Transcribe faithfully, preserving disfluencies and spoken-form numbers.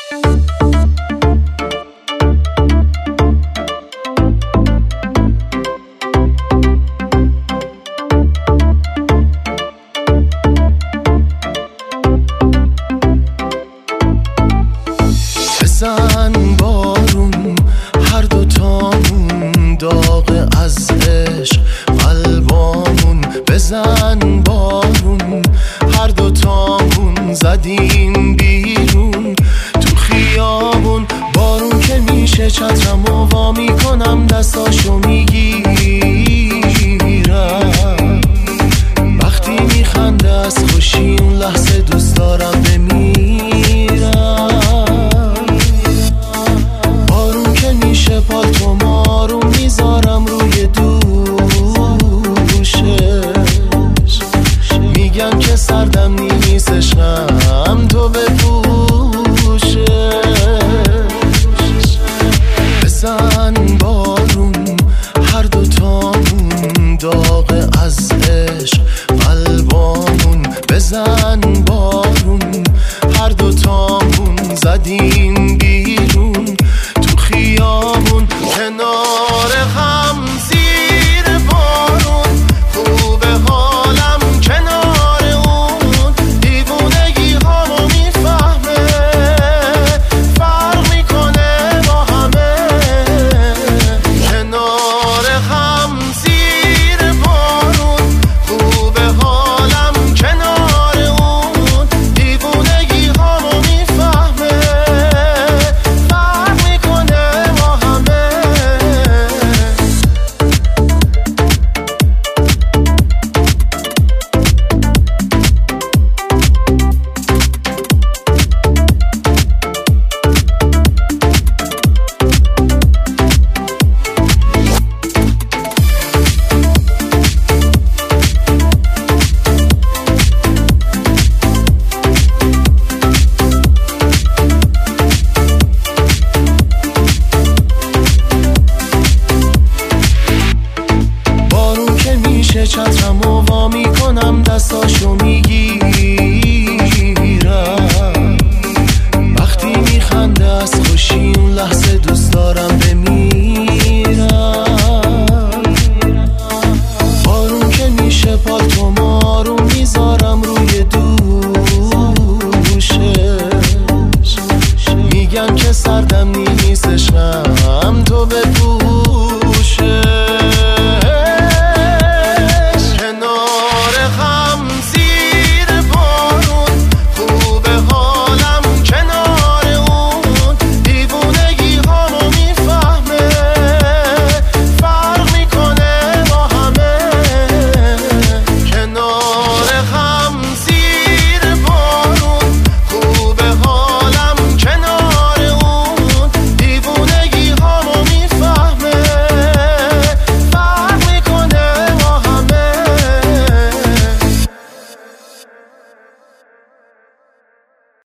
بزن بارون هر دو تامون، داغ از عشق قلبامون. بزن بارون هر دو تامون، زدیم بیرون تو خیابون. بارون که میشه چترمو وا میکنم، دستاشو میگیرم. وقتی میخنده از خوشی اون لحظه دوست دارم بمیرم. پالتو مارو میذارم روی دوشش، میگم که سردم نیستش، هم تو بپوشش. بزن بارون هر دو تامون، داغ از عشق قلبامون. بزن بارون هر دو تامون، زدیم